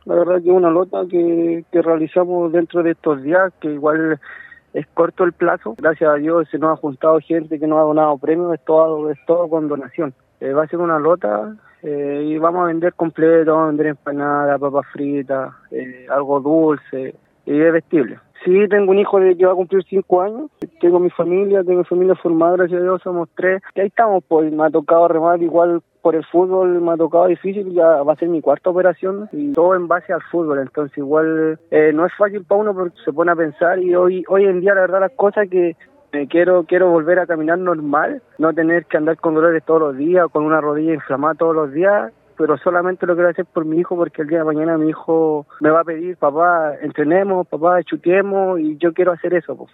La verdad que es una lota que realizamos dentro de estos días, que igual es corto el plazo. Gracias a Dios se nos ha juntado gente que nos ha donado premios, es todo con donación. Va a ser una lota y vamos a vender completo, vamos a vender empanadas, papas fritas, algo dulce y es vestible. Sí, tengo un hijo que va a cumplir 5 años, tengo mi familia formada, gracias a Dios, somos tres. Y ahí estamos, pues me ha tocado remar igual por el fútbol, me ha tocado difícil, ya va a ser mi cuarta operación y todo en base al fútbol, entonces igual no es fácil para uno porque se pone a pensar y hoy en día la verdad las cosas que quiero volver a caminar normal, no tener que andar con dolores todos los días, con una rodilla inflamada todos los días, pero solamente lo quiero hacer por mi hijo porque el día de mañana mi hijo me va a pedir, papá, entrenemos, papá, chutemos y yo quiero hacer eso, pues.